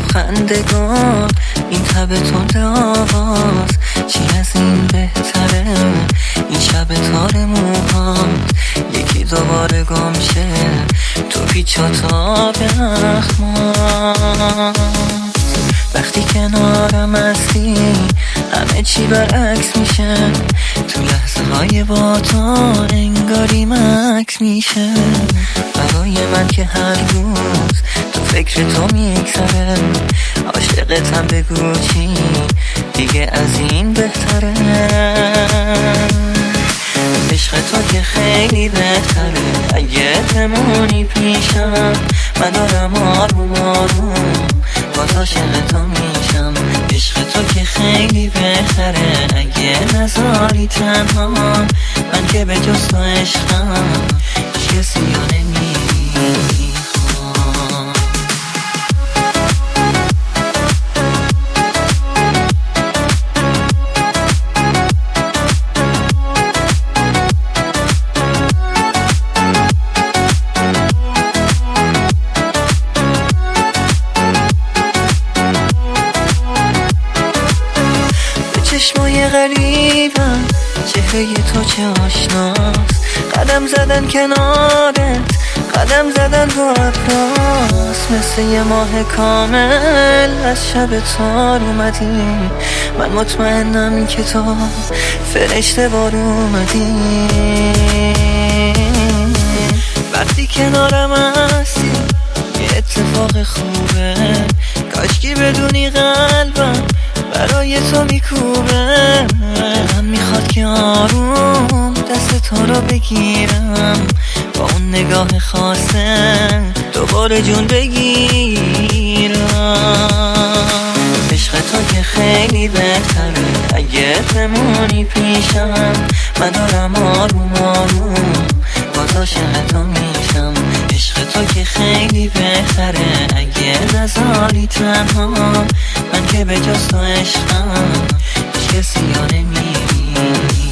لبخندگان این تب تند آواز، چی از این بهتره این شب تار موهات یکی دوباره گم شه تو پیچ و تاب اخمات. وقتی کنارم هستی همه چی برعکس میشه، تو لحظه های با تو انگاری مکس میشه. برای من که هر روز تو فکر تو میگذره، عاشقتم بگو چی دیگه از این بهتره. عشق تو که خیلی بهتره، اگه بمونی پیشم من دارم آروم آروم باز عاشق تو میشم. عشق تو که خیلی بهتره، اگه نذاری تنها من که به جز تو عشقم هیچ کسی رو نمیخوام. چشمای غریبم چهره تو چه آشناست، قدم زدن کنارت قدم زدن رو ابراست. مثل یه ماه کامل از شب تار اومدی، من مطمئنم که تو فرشته بار اومدی. وقتی کنارم هستی یه اتفاق خوبه، کاشکی بدونی قلبم برای تو میکوبه. دلم میخواد که آروم دست تو رو بگیرم، با اون نگاه خاصه دوباره جون بگیرم. عشق تو که خیلی بهتره، اگه بمونی پیشم من دارم آروم آروم باز عاشق تو میشم. عشق تو که خیلی بهتره، اگه نذاری تنها من که به جز تو عشقم هیچ کسی رو نمیخوام.